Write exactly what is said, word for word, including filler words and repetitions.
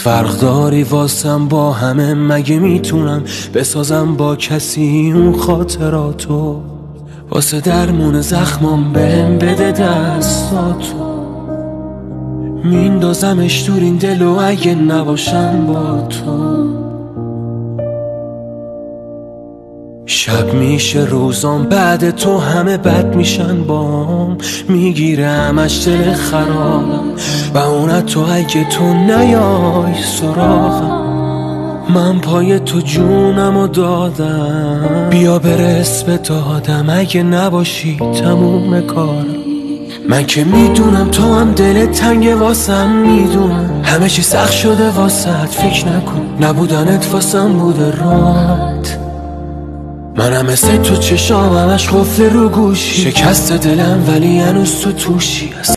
فرق داری واسم با همه، مگه میتونم بسازم با کسی اون خاطراتو؟ واسه درمون زخمام بهم بده دستاتو، میندازمش دور این دلو اگه نباشم با تو. شب میشه روزام بعد تو همه بد میشن بام، میگیره همش دل خرابم و اونت تو اگه تو نیای سراغم. من پای تو جونمو دادم، بیا برس به دادم، اگه نباشی تموم کارم. من که میدونم تو هم دلت تنگه واسم، میدونم همه چی سخت شده واسد، فکر نکن نبودنت واسم بوده رات. منم مثل تو چشام همش قفل رو گوشی، شکست دلم ولی هنوز تو توشی.